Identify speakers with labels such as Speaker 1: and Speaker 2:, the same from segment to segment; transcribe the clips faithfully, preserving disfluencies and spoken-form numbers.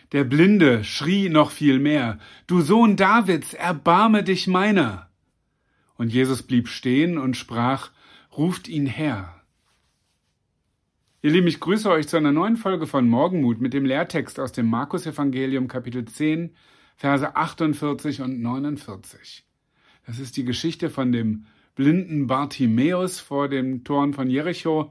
Speaker 1: Der Blinde schrie noch viel mehr: Du Sohn Davids, erbarme dich meiner! Und Jesus blieb stehen und sprach: Ruft ihn her. Ihr Lieben, ich grüße euch zu einer neuen Folge von Morgenmut mit dem Lehrtext aus dem Markus-Evangelium, Kapitel zehn, Verse achtundvierzig und neunundvierzig. Das ist die Geschichte von dem blinden Bartimäus vor den Toren von Jericho.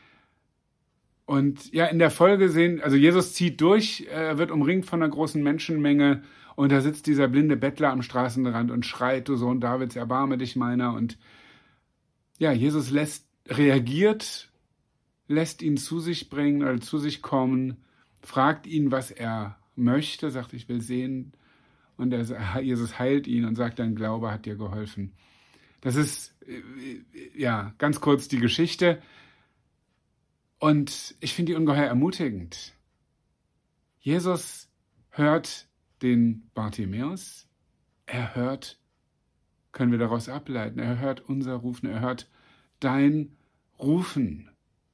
Speaker 1: Und ja, in der Folge sehen, also Jesus zieht durch, er wird umringt von einer großen Menschenmenge und da sitzt dieser blinde Bettler am Straßenrand und schreit: Du Sohn Davids, erbarme dich meiner. Und ja, Jesus lässt, reagiert, lässt ihn zu sich bringen oder zu sich kommen, fragt ihn, was er möchte, sagt: Ich will sehen. Und er, Jesus heilt ihn und sagt: Dein Glaube hat dir geholfen. Das ist, ja, ganz kurz die Geschichte. Und ich finde die ungeheuer ermutigend. Jesus hört den Bartimäus. Er hört, können wir daraus ableiten, er hört unser Rufen, er hört dein Rufen.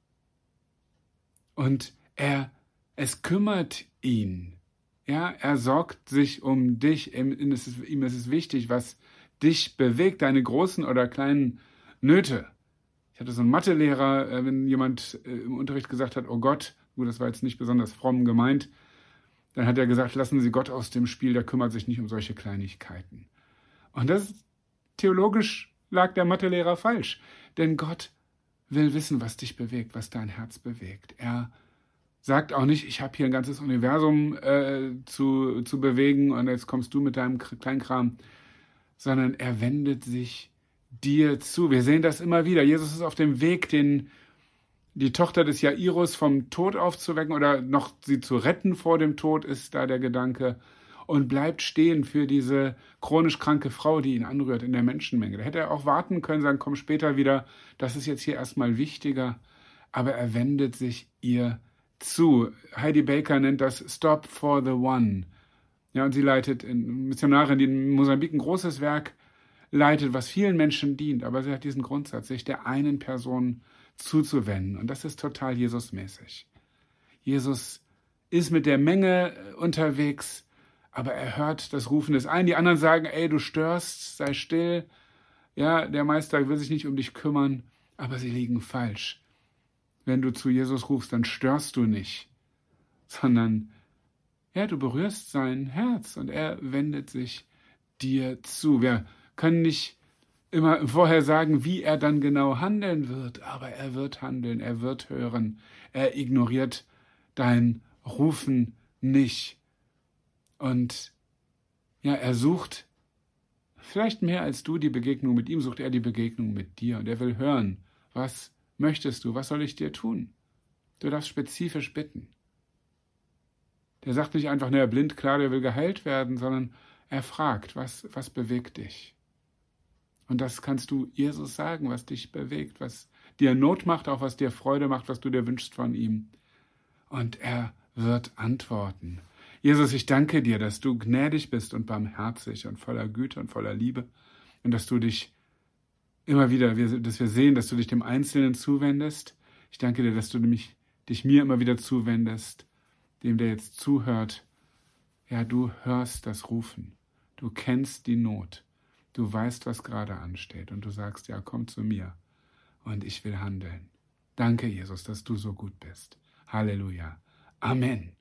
Speaker 1: Und er, es kümmert ihn. Ja, er sorgt sich um dich. Ihm ist es, ihm ist es wichtig, was dich bewegt, deine großen oder kleinen Nöte. Ich hatte so einen Mathelehrer, wenn jemand im Unterricht gesagt hat: Oh Gott, gut, das war jetzt nicht besonders fromm gemeint, dann hat er gesagt: Lassen Sie Gott aus dem Spiel, der kümmert sich nicht um solche Kleinigkeiten. Und das theologisch lag der Mathelehrer falsch, denn Gott will wissen, was dich bewegt, was dein Herz bewegt. Er sagt auch nicht: Ich habe hier ein ganzes Universum äh, zu, zu bewegen und jetzt kommst du mit deinem Kleinkram, sondern er wendet sich dir zu. Wir sehen das immer wieder. Jesus ist auf dem Weg, den, die Tochter des Jairus vom Tod aufzuwecken oder noch sie zu retten vor dem Tod, ist da der Gedanke, und bleibt stehen für diese chronisch kranke Frau, die ihn anrührt in der Menschenmenge. Da hätte er auch warten können, sagen: Komm später wieder, das ist jetzt hier erstmal wichtiger. Aber er wendet sich ihr zu. Heidi Baker nennt das Stop for the One. Ja, und sie leitet, in, Missionarin, die in Mosambik ein großes Werk leitet, was vielen Menschen dient. Aber sie hat diesen Grundsatz, sich der einen Person zuzuwenden. Und das ist total Jesusmäßig. Jesus ist mit der Menge unterwegs, aber er hört das Rufen des einen. Die anderen sagen: Ey, du störst, sei still. Ja, der Meister will sich nicht um dich kümmern, aber sie liegen falsch. Wenn du zu Jesus rufst, dann störst du nicht, sondern ja, du berührst sein Herz und er wendet sich dir zu. Wir können nicht immer vorher sagen, wie er dann genau handeln wird, aber er wird handeln, er wird hören. Er ignoriert dein Rufen nicht. Und ja, er sucht vielleicht mehr als du die Begegnung mit ihm, sucht er die Begegnung mit dir. Und er will hören: Was möchtest du? Was soll ich dir tun? Du darfst spezifisch bitten. Der sagt nicht einfach: naja, blind, klar, der will geheilt werden, sondern er fragt: Was, was bewegt dich? Und das kannst du Jesus sagen, was dich bewegt, was dir Not macht, auch was dir Freude macht, was du dir wünschst von ihm. Und er wird antworten. Jesus, ich danke dir, dass du gnädig bist und barmherzig und voller Güte und voller Liebe und dass du dich immer wieder, dass wir sehen, dass du dich dem Einzelnen zuwendest. Ich danke dir, dass du mich, dich mir immer wieder zuwendest, dem, der jetzt zuhört. Ja, du hörst das Rufen. Du kennst die Not. Du weißt, was gerade ansteht. Und du sagst: Ja, komm zu mir. Und ich will handeln. Danke, Jesus, dass du so gut bist. Halleluja. Amen.